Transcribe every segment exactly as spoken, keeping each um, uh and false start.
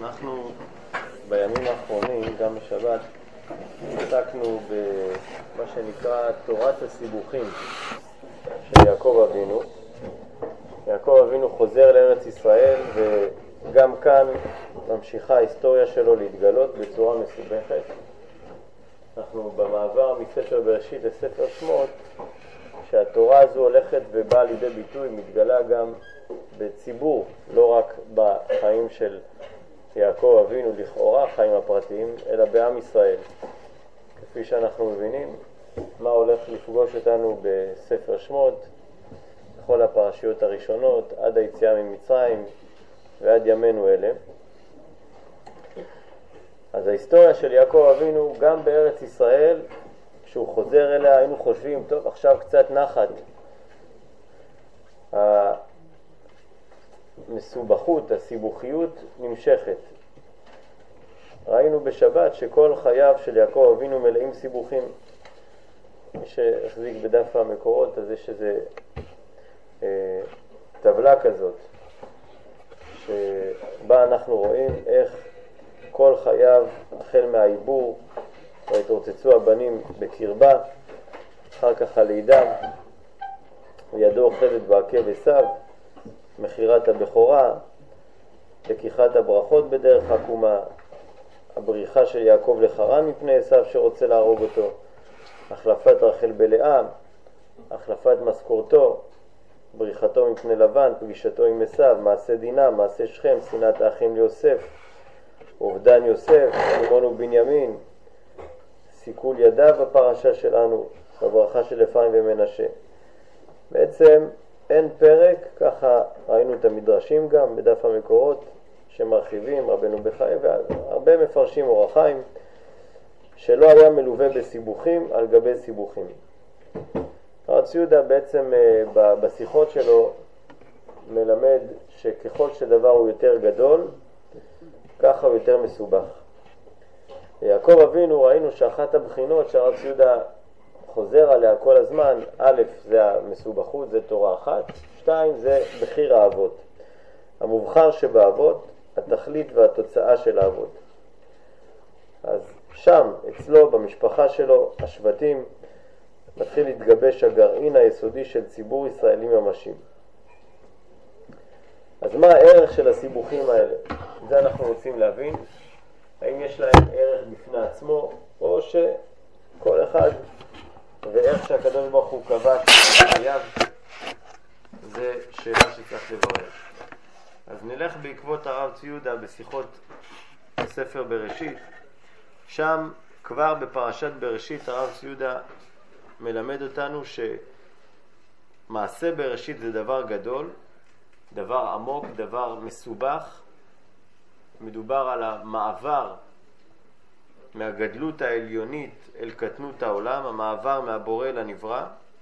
אנחנו בימים האחרונים, גם בשבת, עסקנו במה שנקרא תורת הסיבוכים של יעקב אבינו. יעקב אבינו חוזר לארץ ישראל, וגם כאן ממשיכה ההיסטוריה שלו להתגלות בצורה מסובכת. אנחנו במעבר מספר בראשית לספר שמות, שהתורה הזו הולכת ובאה לידי ביטוי, מתגלה גם בציבור, לא רק בחיים של יעקב אבינו לכאורה, חיים הפרטיים, אלא בעם ישראל. כפי שאנחנו מבינים, מה הולך לפגוש אותנו בספר שמות, בכל הפרשיות הראשונות, עד היציאה ממצרים ועד ימינו אלה. אז ההיסטוריה של יעקב אבינו, גם בארץ ישראל, כשהוא חוזר אליה, היינו חושבים, טוב, עכשיו קצת נחת. המסובכות, הסיבוכיות נמשכת. ראינו בשבת שכל חייו של יעקב אבינו מלאים סיבוכים. מי שהחזיק בדף המקורות, אז יש איזה אה, טבלה כזאת, שבה אנחנו רואים איך כל חייו, החל מהעיבור, והתרוצצו הבנים בקרבה, אחר כך הלידה, וידו אוחזת בעקב עשיו, מחירת הבכורה, לקיחת הברכות בדרך עקומה, הבריחה של יעקב לחרן מפני עשיו שרוצה להרוג אותו, החלפת רחל בלאה, החלפת משכורתו, בריחתו מפני לבן, פגישתו עם עשיו, מעשה דינה, מעשה שכם, שנאת האחים ליוסף, אובדן יוסף, שמעון ובנימין, סיכול ידיו בפרשה שלנו, בברכה של אפרים ומנשה. בעצם אין פרק, ככה ראינו את המדרשים גם בדף המקורות שמרחיבים, רבנו בחיי והרבה מפרשים אור החיים, שלא היה מלווה בסיבוכים על גבי סיבוכים. הרב יהודה בעצם בשיחות שלו מלמד שככל שדבר הוא יותר גדול, ככה הוא יותר מסובך. יעקב אבינו, ראינו שאחת הבחינות שהרב יהודה חוזר עליה כל הזמן, א', זה המסובכות, זה תורה אחת, שתיים, זה בחיר האבות. המובחר שבאבות, התכלית והתוצאה של האבות. אז שם, אצלו, במשפחה שלו, השבטים, מתחיל להתגבש הגרעין היסודי של ציבור ישראלים ממשיים. אז מה הערך של הסיבוכים האלה? זה אנחנו רוצים להבין. האם יש להם ערך בפני עצמו, או שכל אחד ואיך שהקדוש ברוך הוא קבע שחייב, זה שאלה שצריך לברר. אז נלך בעקבות הרב ציודה בשיחות בספר בראשית. שם כבר בפרשת בראשית הרב ציודה מלמד אותנו שמעשה בראשית זה דבר גדול, דבר עמוק, דבר מסובך. מדובר על המעבר מהגדלות העליונית אל קטנות העולם, המעבר מהבורא לנברא,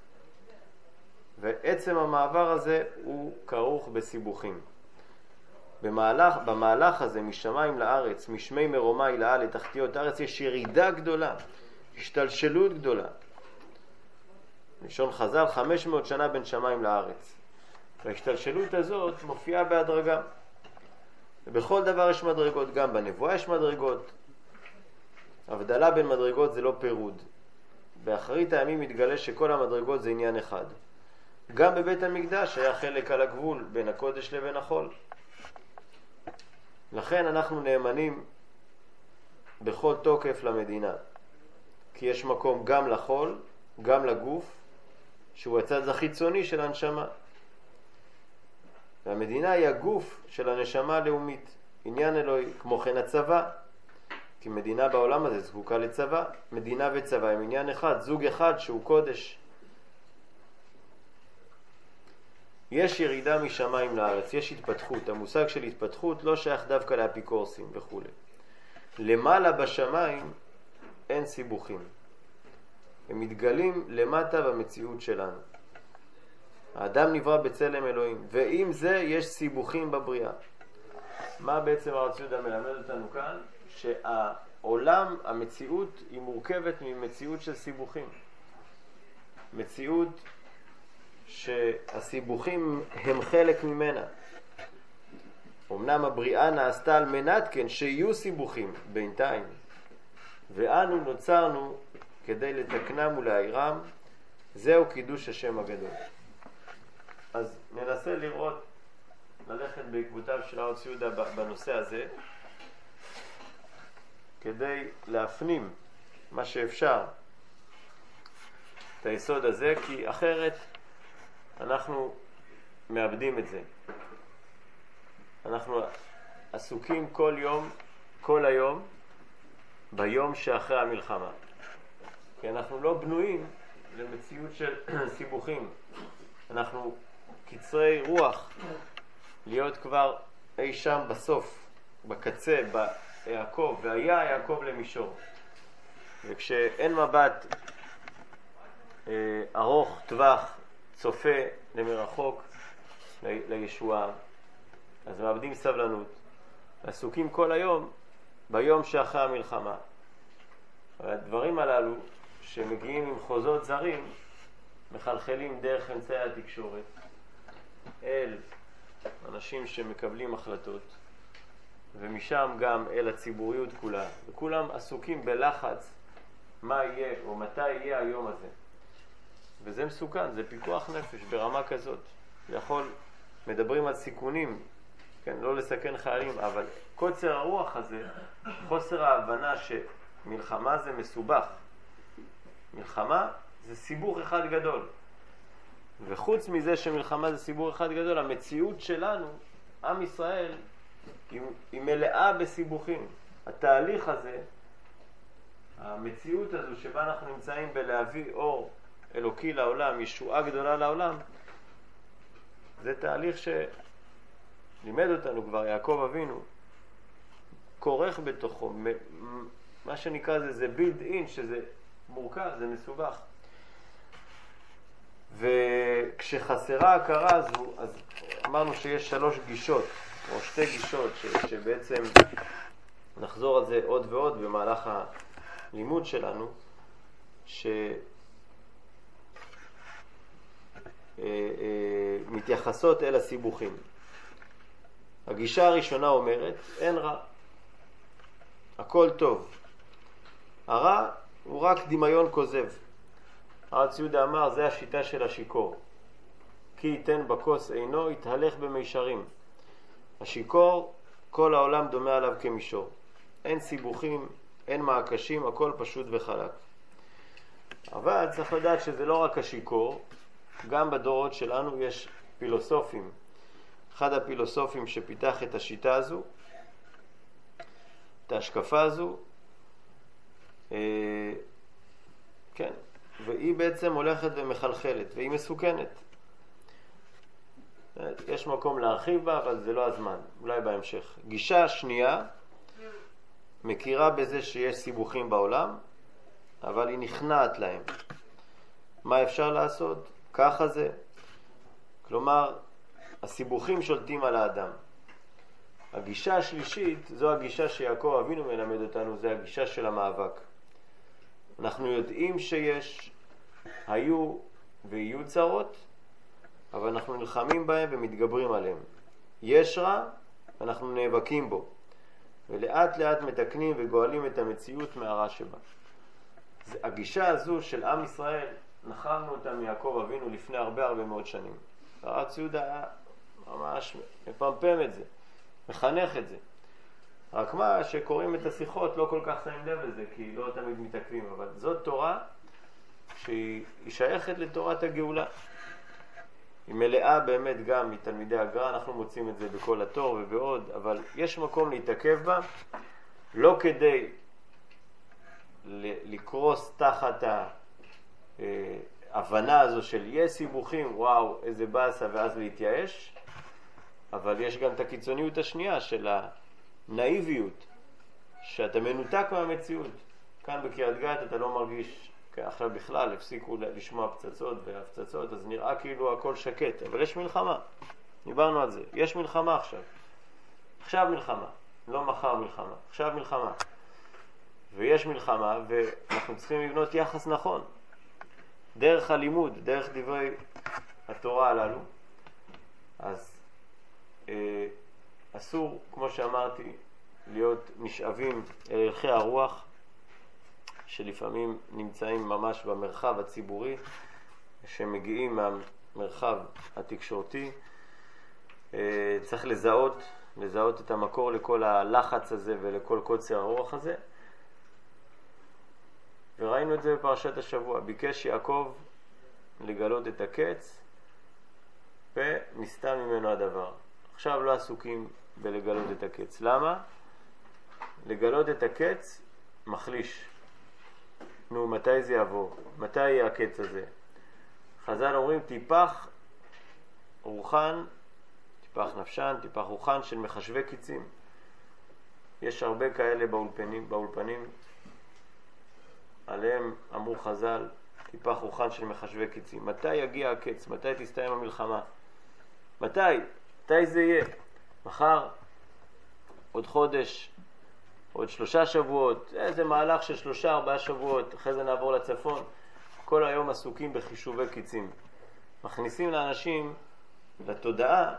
ועצם המעבר הזה הוא כרוך בסיבוכים. במהלך, במהלך הזה משמיים לארץ, משמי מרומי לעל לתחתיות הארץ, יש ירידה גדולה, השתלשלות גדולה. לשון חז"ל, חמש מאות שנה בין שמיים לארץ. וההשתלשלות הזאת מופיעה בהדרגה. ובכל דבר יש מדרגות, גם בנבואה יש מדרגות. הבדלה בין מדרגות זה לא פירוד. באחרית הימים מתגלה שכל המדרגות זה עניין אחד. גם בבית המקדש היה חלק על הגבול בין הקודש לבין החול. לכן אנחנו נאמנים בכל תוקף למדינה. כי יש מקום גם לחול, גם לגוף, שהוא הצד החיצוני של הנשמה. והמדינה היא הגוף של הנשמה הלאומית, עניין אלוהי, כמו כן הצבא, כי מדינה בעולם הזה זקוקה לצבא. מדינה וצבא הם עניין אחד, זוג אחד שהוא קודש. יש ירידה משמיים לארץ, יש התפתחות. המושג של התפתחות לא שייך דווקא לאפיקורסים וכו'. למעלה בשמיים אין סיבוכים. הם מתגלים למטה במציאות שלנו. האדם נברא בצלם אלוהים, ועם זה יש סיבוכים בבריאה. מה בעצם הרב יהודה מלמד אותנו כאן? שהעולם, המציאות היא מורכבת ממציאות של סיבוכים. מציאות שהסיבוכים הם חלק ממנה. אמנם הבריאה נעשתה על מנת כן שיהיו סיבוכים בינתיים, ואנו נוצרנו כדי לתקנם ולהעירם, זהו קידוש השם הגדול. אז ננסה לראות, ללכת בעקבותיו של הרב צבי יהודה בנושא הזה, כדי להפנים מה שאפשר את היסוד הזה, כי אחרת אנחנו מאבדים את זה. אנחנו עסוקים כל יום, כל היום, ביום שאחרי המלחמה. כי אנחנו לא בנויים למציאות של סיבוכים. אנחנו קצרי רוח, להיות כבר אי שם בסוף, בקצה, ביעקב, והיה יעקב למישור. וכשאין מבט אה, ארוך טווח, צופה למרחוק, לישועה, אז מאבדים סבלנות. עסוקים כל היום ביום שאחרי המלחמה. הדברים הללו שמגיעים עם חוזות זרים מחלחלים דרך אמצעי התקשורת אל אנשים שמקבלים החלטות, ומשם גם אל הציבוריות כולה, וכולם עסוקים בלחץ מה יהיה או מתי יהיה היום הזה. וזה מסוכן, זה פיקוח נפש ברמה כזאת. זה יכול, מדברים על סיכונים, כן, לא לסכן חיילים, אבל קוצר הרוח הזה, חוסר ההבנה שמלחמה זה מסובך. מלחמה זה סיבוך אחד גדול. וחוץ מזה שמלחמה זה סיבוך אחד גדול, המציאות שלנו, עם ישראל, היא, היא מלאה בסיבוכים. התהליך הזה, המציאות הזו שבה אנחנו נמצאים בלהביא אור אלוקי לעולם, ישועה גדולה לעולם, זה תהליך שלימד אותנו כבר יעקב אבינו, כורך בתוכו, מה שנקרא זה, זה build in, שזה מורכב, זה מסובך. וכשחסרה ההכרה הזו, אז אמרנו שיש שלוש גישות, או שתי גישות, ש, שבעצם נחזור על זה עוד ועוד במהלך הלימוד שלנו, ש... מתייחסות אל הסיבוכים. הגישה הראשונה אומרת, אין רע, הכל טוב. הרע הוא רק דמיון כוזב. הרב צבי יהודה אמר, זה השיטה של השיקור. כי ייתן בכוס עינו, יתהלך במישרים. השיקור, כל העולם דומה עליו כמישור. אין סיבוכים, אין מעקשים, הכל פשוט וחלק. אבל צריך לדעת שזה לא רק השיקור, גם בדורות שלנו יש פילוסופים. אחד הפילוסופים שפיתח את השיטה הזו, את ההשקפה הזו, אה, כן, והיא בעצם הולכת ומחלחלת, והיא מסוכנת. יש מקום להרחיב בה, אבל זה לא הזמן, אולי בהמשך. גישה שנייה, מכירה בזה שיש סיבוכים בעולם, אבל היא נכנעת להם. מה אפשר לעשות? ככה זה. כלומר, הסיבוכים שולטים על האדם. הגישה השלישית, זו הגישה שיעקב אבינו מלמד אותנו, זה הגישה של המאבק. אנחנו יודעים שיש, היו ויהיו צרות, אבל אנחנו נלחמים בהם ומתגברים עליהם. יש רע, אנחנו נאבקים בו. ולאט לאט מתקנים וגואלים את המציאות מהרע שבה. הגישה הזו של עם ישראל, נחלנו אותה מיעקב אבינו לפני הרבה הרבה מאוד שנים. הרב צבי יהודה היה ממש מפמפם את זה, מחנך את זה. רק מה שקוראים את השיחות לא כל כך שמים לב לזה, כי לא תמיד מתעכבים, אבל זאת תורה שהיא שייכת לתורת הגאולה. היא מלאה באמת גם מתלמידי הגר"א, אנחנו מוצאים את זה בכל התור ובעוד, אבל יש מקום להתעכב בה, לא כדי לקרוס תחת ההבנה הזו של יש סיבוכים, וואו, איזה באסה, ואז להתייאש, אבל יש גם את הקיצוניות השנייה של הנאיביות, שאתה מנותק מהמציאות. כאן בקריית גת אתה לא מרגיש, עכשיו בכלל הפסיקו לשמוע פצצות והפצצות, אז נראה כאילו הכל שקט, אבל יש מלחמה, דיברנו על זה, יש מלחמה עכשיו, עכשיו מלחמה, לא מחר מלחמה, עכשיו מלחמה, ויש מלחמה, ואנחנו צריכים לבנות יחס נכון, דרך הלימוד, דרך דברי התורה הללו. אז אה, אסור, כמו שאמרתי, להיות נשאבים אל הלכי הרוח, שלפעמים נמצאים ממש במרחב הציבורי, שמגיעים מהמרחב התקשורתי. צריך לזהות, לזהות את המקור לכל הלחץ הזה ולכל קוצר הרוח הזה. וראינו את זה בפרשת השבוע. ביקש יעקב לגלות את הקץ, ונסתם ממנו הדבר. עכשיו לא עסוקים בלגלות את הקץ. למה? לגלות את הקץ מחליש. נו, מתי זה יבוא? מתי יהיה הקץ הזה? חז"ל אומרים, טיפח רוחן, טיפח נפשן, טיפח רוחן של מחשבי קיצים. יש הרבה כאלה באולפנים, באולפנים. עליהם אמרו חז"ל, טיפח רוחן של מחשבי קיצים. מתי יגיע הקץ? מתי תסתיים המלחמה? מתי? מתי זה יהיה? מחר? עוד חודש? עוד שלושה שבועות? איזה מהלך של שלושה, ארבעה שבועות. אחרי זה נעבור לצפון. כל היום עסוקים בחישובי קיצים. מכניסים לאנשים לתודעה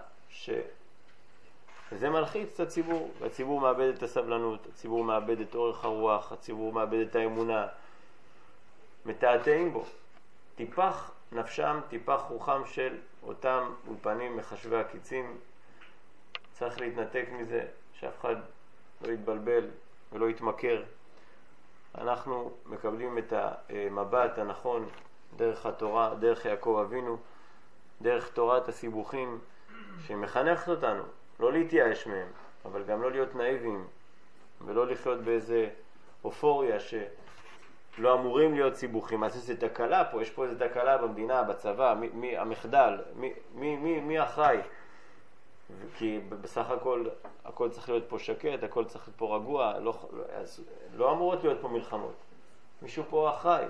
שזה מלחיץ את הציבור. והציבור מאבד את הסבלנות, הציבור מאבד את אורך הרוח, הציבור מאבד את האמונה. מתעתעים בו. טיפח נפשם, טיפח רוחם של אותם אולפנים מחשבי הקיצים. צריך להתנתק מזה, שאף אחד לא יתבלבל ולא יתמכר. אנחנו מקבלים את המבט הנכון דרך התורה, דרך יעקב אבינו, דרך תורת הסיבוכים שמחנכת אותנו, לא להתייאש מהם, אבל גם לא להיות נאיביים ולא לחיות באיזה אופוריה שלא אמורים להיות סיבוכים. אז זה תקלה פה, יש פה איזה תקלה במדינה, בצבא, מי, מי המחדל, מי, מי, מי, מי אחראי? כי בסך הכל הכל צריך להיות פה שקט, הכל צריך להיות פה רגוע, לא, לא אמורות להיות פה מלחמות. מישהו פה אחראי.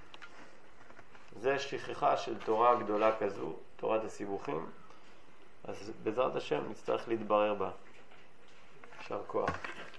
זה שכחה של תורה גדולה כזו, תורת הסיבוכים. אז בעזרת השם נצטרך להתברר בה. יישר כוח.